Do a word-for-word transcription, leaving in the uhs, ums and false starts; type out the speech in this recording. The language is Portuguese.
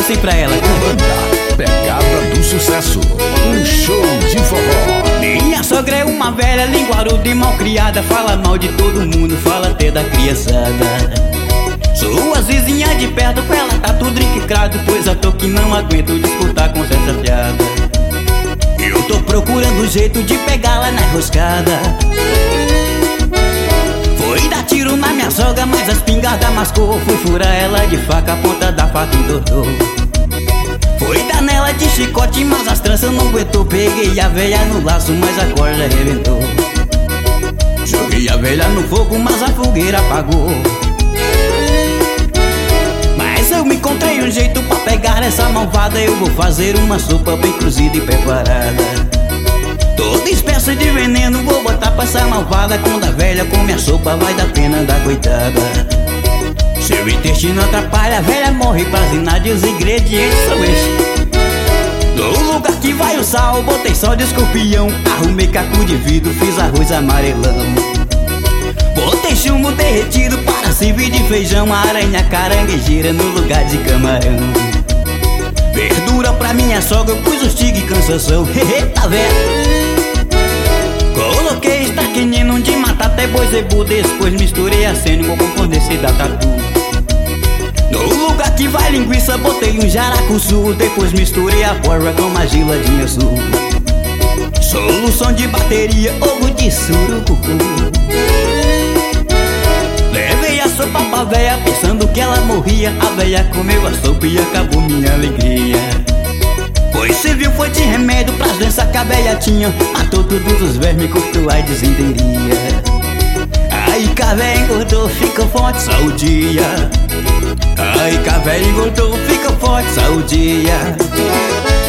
assim pra ela: Banda Pegada do Sucesso, um show de forró. minha sogra é uma velha linguaruda e malcriada, fala mal de todo mundo, fala até da criançada. Suas vizinhas de perto com ela tá tudo encicrado, pois eu tô que não aguento disputar com essa piada. Eu tô procurando um jeito de pegá-la na enroscada. Foi dar tiro na minha sogra, mas a espingarda mascou. Fui furar ela de faca, a ponta da faca entortou. Foi dar nela de chicote, mas as tranças não aguentou. Peguei a velha no laço, mas a corda arrebentou. Joguei a velha no fogo, mas a fogueira apagou. Mas eu me encontrei um jeito pra pegar essa malvada. Eu vou fazer uma sopa bem cozida e preparada. Toda espécie de veneno vou botar pra essa malvada. Quando a velha come a sopa vai dar pena da coitada. Seu intestino atrapalha, a velha morre prazinada. E os ingredientes são esses: no lugar que vai o sal, botei sal de escorpião. Arrumei caco de vidro, fiz arroz amarelão. Botei chumbo derretido para servir de feijão. Aranha caranguejeira no lugar de camarão. Verdura pra minha sogra, eu pus os tigre e cansação. Eita velho, coloquei estaquinino de matata e boi zebu. Depois misturei a cena com condensado da tatu. No lugar que vai linguiça, botei um jaracuçu. Depois misturei a porra com uma geladinha azul. Solução de bateria, ovo de surucucu. Levei a sopa pra véia pensando que ela morria. A véia comeu a sopa e acabou minha alegria. Pois serviu foi de remédio pras doenças que a véia tinha. Matou todos os vermes, cortou a desenteria. Aí que a véia engordou, ficou forte só o dia. Aí que a véia engordou, ficou forte só o dia.